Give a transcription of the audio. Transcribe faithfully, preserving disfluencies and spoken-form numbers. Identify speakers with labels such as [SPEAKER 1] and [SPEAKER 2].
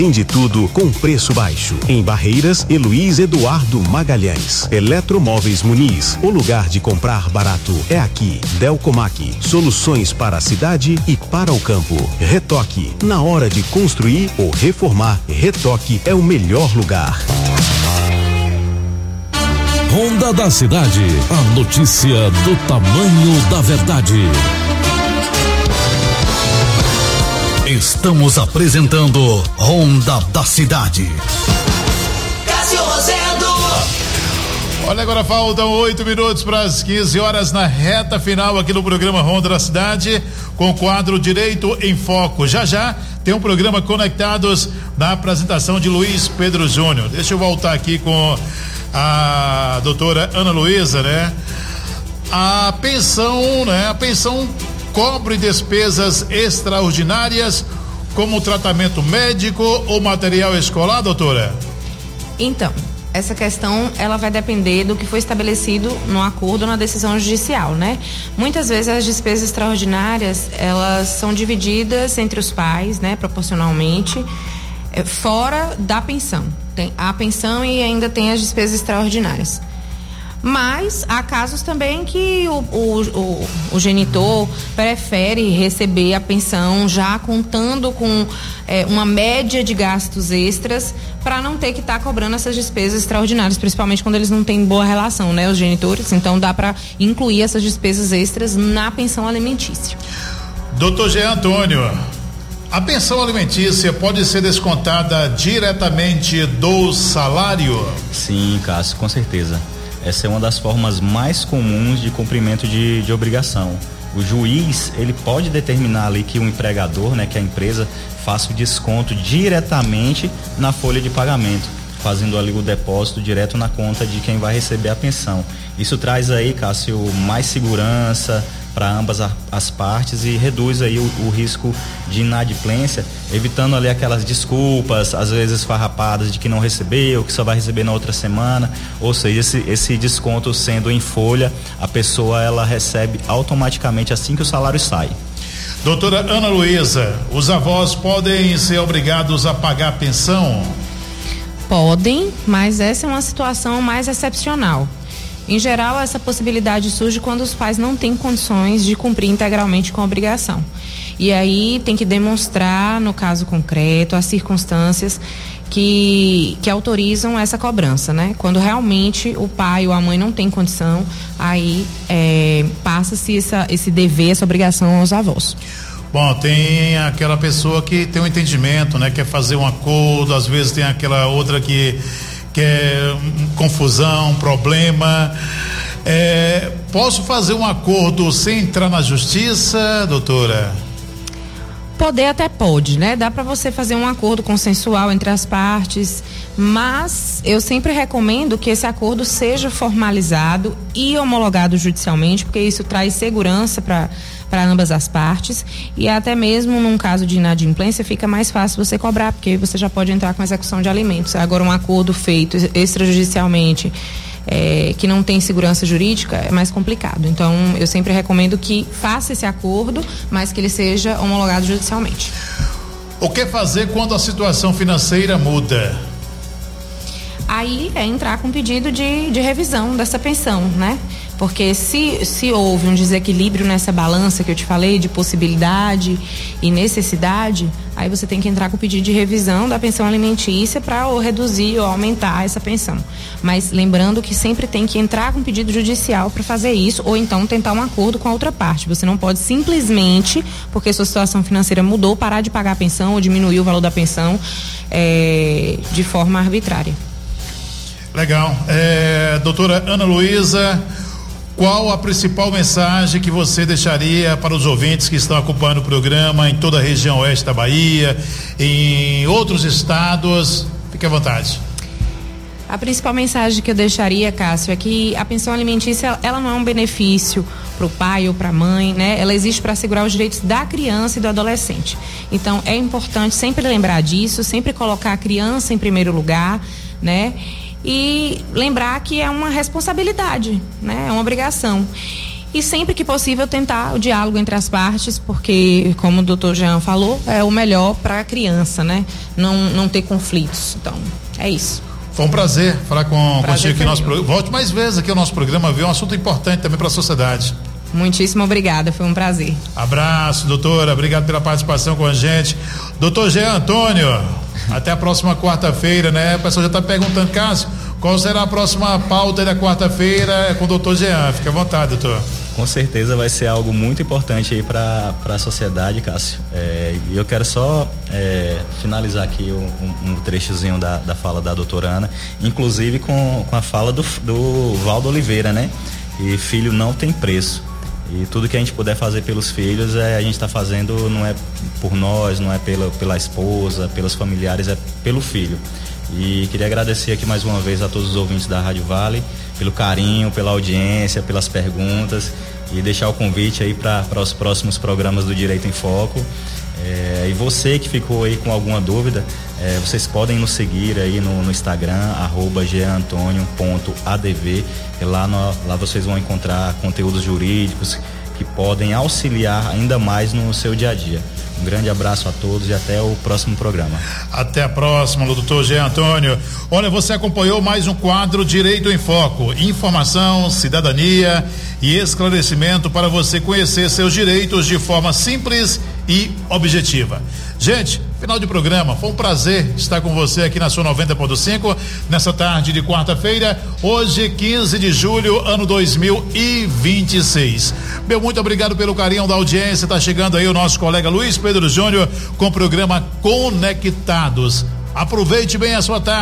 [SPEAKER 1] Tem de tudo com preço baixo. Em Barreiras e Luiz Eduardo Magalhães. Eletromóveis Muniz. O lugar de comprar barato é aqui. Delcomac. Soluções para a cidade e para o campo. Retoque. Na hora de construir ou reformar, Retoque é o melhor lugar.
[SPEAKER 2] Ronda da Cidade. A notícia do tamanho da verdade. Estamos apresentando Ronda da Cidade.
[SPEAKER 3] Cássio Rosendo.
[SPEAKER 4] Olha, agora faltam oito minutos para as quinze horas na reta final aqui no programa Ronda da Cidade, com o quadro Direito em Foco. Já já tem um programa Conectados na apresentação de Luiz Pedro Júnior. Deixa eu voltar aqui com a doutora Ana Luísa, né? A pensão, né? A pensão cobre despesas extraordinárias como tratamento médico ou material escolar, doutora?
[SPEAKER 5] Então, essa questão ela vai depender do que foi estabelecido no acordo ou na decisão judicial, né? Muitas vezes as despesas extraordinárias elas são divididas entre os pais, né? Proporcionalmente, fora da pensão. Tem a pensão e ainda tem as despesas extraordinárias. Mas há casos também que o, o, o, o genitor prefere receber a pensão já contando com é, uma média de gastos extras para não ter que estar tá cobrando essas despesas extraordinárias, principalmente quando eles não têm boa relação, né, os genitores. Então dá para incluir essas despesas extras na pensão alimentícia.
[SPEAKER 4] Doutor Jean Antônio, a pensão alimentícia pode ser descontada diretamente do salário?
[SPEAKER 6] Sim, Cássio, com certeza. Essa é uma das formas mais comuns de cumprimento de, de obrigação. O juiz, ele pode determinar ali que o empregador, né, que a empresa faça o desconto diretamente na folha de pagamento, fazendo ali o depósito direto na conta de quem vai receber a pensão. Isso traz aí, Cássio, mais segurança para ambas a, as partes e reduz aí o, o risco de inadimplência, evitando ali aquelas desculpas, às vezes farrapadas de que não recebeu, que só vai receber na outra semana. Ou seja, esse, esse desconto sendo em folha, a pessoa ela recebe automaticamente assim que o salário sai.
[SPEAKER 4] Doutora Ana Luísa, os avós podem ser obrigados a pagar a pensão?
[SPEAKER 5] Podem, mas essa é uma situação mais excepcional. Em geral, essa possibilidade surge quando os pais não têm condições de cumprir integralmente com a obrigação. E aí tem que demonstrar, no caso concreto, as circunstâncias que, que autorizam essa cobrança, né? Quando realmente o pai ou a mãe não tem condição, aí é, passa-se essa, esse dever, essa obrigação aos avós.
[SPEAKER 4] Bom, tem aquela pessoa que tem um entendimento, né? Quer fazer um acordo, às vezes tem aquela outra que que é confusão, problema. É, posso fazer um acordo sem entrar na justiça, doutora?
[SPEAKER 5] Poder até pode, né? Dá para você fazer um acordo consensual entre as partes, mas eu sempre recomendo que esse acordo seja formalizado e homologado judicialmente, porque isso traz segurança para para ambas as partes e até mesmo num caso de inadimplência fica mais fácil você cobrar, porque você já pode entrar com execução de alimentos. Agora, um acordo feito extrajudicialmente é, que não tem segurança jurídica é mais complicado. Então, eu sempre recomendo que faça esse acordo, mas que ele seja homologado judicialmente.
[SPEAKER 4] O que fazer quando a situação financeira muda?
[SPEAKER 5] Aí é entrar com pedido de, de revisão dessa pensão, né? Porque se, se houve um desequilíbrio nessa balança que eu te falei de possibilidade e necessidade, aí você tem que entrar com pedido de revisão da pensão alimentícia para ou reduzir ou aumentar essa pensão. Mas lembrando que sempre tem que entrar com pedido judicial para fazer isso, ou então tentar um acordo com a outra parte. Você não pode simplesmente, porque sua situação financeira mudou, parar de pagar a pensão ou diminuir o valor da pensão é, de forma arbitrária.
[SPEAKER 4] Legal. É, doutora Ana Luísa, qual a principal mensagem que você deixaria para os ouvintes que estão acompanhando o programa em toda a região oeste da Bahia, em outros estados? Fique à vontade.
[SPEAKER 5] A principal mensagem que eu deixaria, Cássio, é que a pensão alimentícia, ela não é um benefício para o pai ou para a mãe, né? Ela existe para assegurar os direitos da criança e do adolescente. Então, é importante sempre lembrar disso, sempre colocar a criança em primeiro lugar, né? E lembrar que é uma responsabilidade, né? É uma obrigação. e sempre que possível tentar o diálogo entre as partes, porque, como o doutor Jean falou, é o melhor para a criança, né? Não, não ter conflitos. Então, é isso.
[SPEAKER 4] Foi um prazer falar com contigo aqui no nosso programa. Volte mais vezes aqui ao nosso programa, viu? Um assunto importante também para a sociedade.
[SPEAKER 5] Muitíssimo obrigada, foi um prazer.
[SPEAKER 4] Abraço, doutora, obrigado pela participação com a gente. Doutor Jean Antônio, até a próxima quarta-feira, né? O pessoal já está perguntando, Cássio, qual será a próxima pauta da quarta-feira com o doutor Jean? Fique à vontade, doutor.
[SPEAKER 6] Com certeza vai ser algo muito importante aí para a sociedade, Cássio. É, e eu quero só é, finalizar aqui um, um trechozinho da, da fala da doutora Ana, inclusive com, com a fala do, do Valdo Oliveira, né? E filho não tem preço. E tudo que a gente puder fazer pelos filhos, é, a gente está fazendo, não é por nós, não é pela, pela esposa, pelos familiares, é pelo filho. E queria agradecer aqui mais uma vez a todos os ouvintes da Rádio Vale, pelo carinho, pela audiência, pelas perguntas, e deixar o convite aí para os próximos programas do Direito em Foco. É, e você que ficou aí com alguma dúvida, é, vocês podem nos seguir aí no, no Instagram, arroba geantonio ponto adv, e lá, no, lá vocês vão encontrar conteúdos jurídicos que podem auxiliar ainda mais no seu dia a dia. Um grande abraço a todos e até o próximo programa.
[SPEAKER 4] Até a próxima, doutor Jean Antônio. Olha, você acompanhou mais um quadro Direito em Foco. Informação, cidadania e esclarecimento para você conhecer seus direitos de forma simples e objetiva. Gente, final de programa, foi um prazer estar com você aqui na sua noventa ponto cinco nessa tarde de quarta-feira, hoje quinze de julho, ano dois mil e vinte e seis. Meu muito obrigado pelo carinho da audiência. Tá chegando aí o nosso colega Luiz Pedro Júnior com o programa Conectados. Aproveite bem a sua tarde.